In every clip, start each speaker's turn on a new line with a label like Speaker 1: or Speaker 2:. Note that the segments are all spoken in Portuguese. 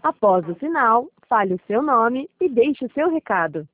Speaker 1: Após o sinal, fale o seu nome e deixe o seu recado.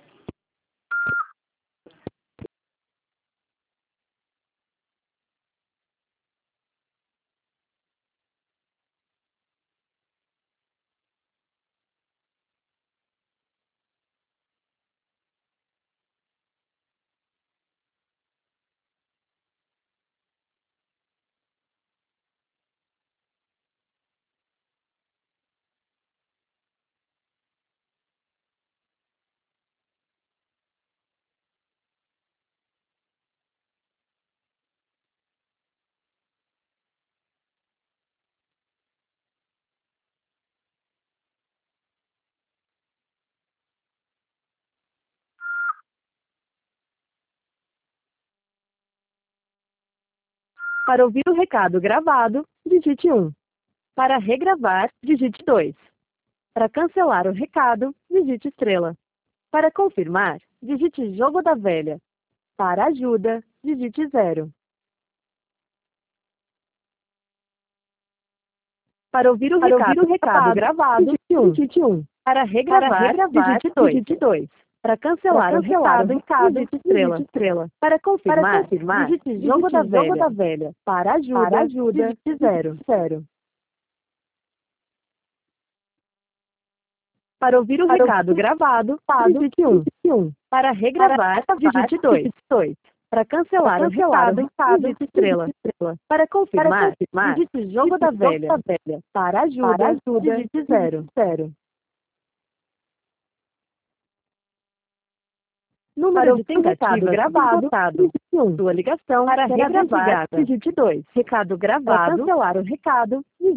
Speaker 1: Para ouvir o recado gravado, digite 1. Para regravar, digite 2. Para cancelar o recado, digite estrela. Para confirmar, digite jogo da velha. Para ajuda, digite 0. Para ouvir o recado gravado, digite 1. Para regravar, digite 2. Para cancelar o recado, digite estrela. Para confirmar, digite jogo da velha. Para ajuda, digite 0. Para ouvir o recado gravado, digite 1. Para regravar, digite 2. Para cancelar o recado, digite estrela. Para confirmar, digite jogo da velha. Para ajuda, digite 0. Número de tentativa gravado, digite 1. Sua ligação para regravar, digite 2. Recado gravado, para cancelar o recado,